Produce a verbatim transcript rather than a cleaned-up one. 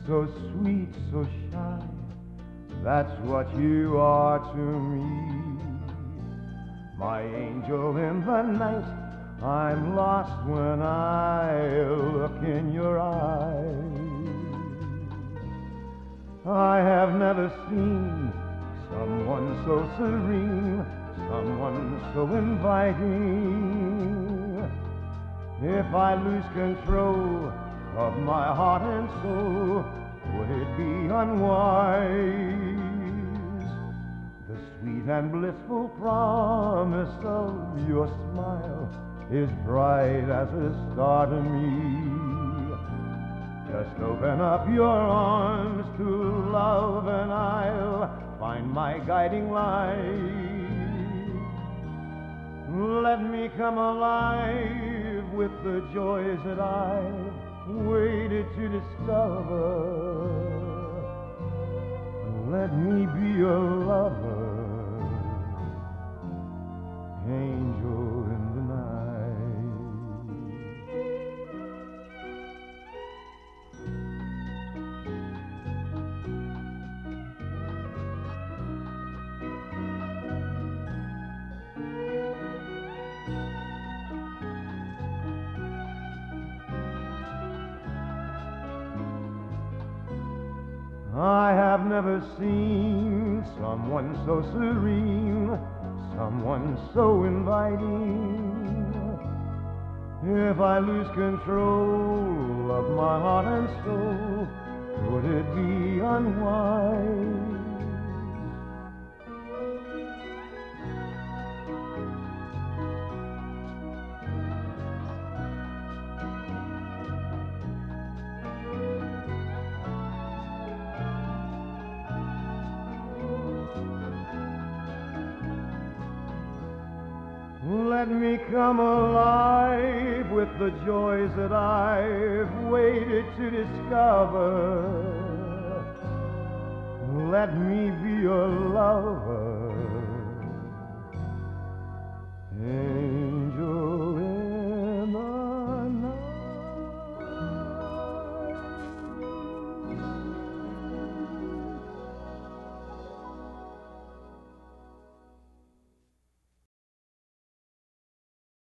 So sweet, so shy, that's what you are to me. My angel in the night, I'm lost when I look in your eyes. I have never seen someone so serene, someone so inviting. If I lose control of my heart and soul, would it be unwise? The sweet and blissful promise of your smile is bright as a star to me. Just open up your arms to love and I'll find my guiding light. Let me come alive with the joys that I've waited to discover. Let me be your lover, angel in the night. I have never seen someone so serene, someone so inviting. If I lose control of my heart and soul, would it be unwise? Let me come alive with the joys that I've waited to discover. Let me be your lover. Hey.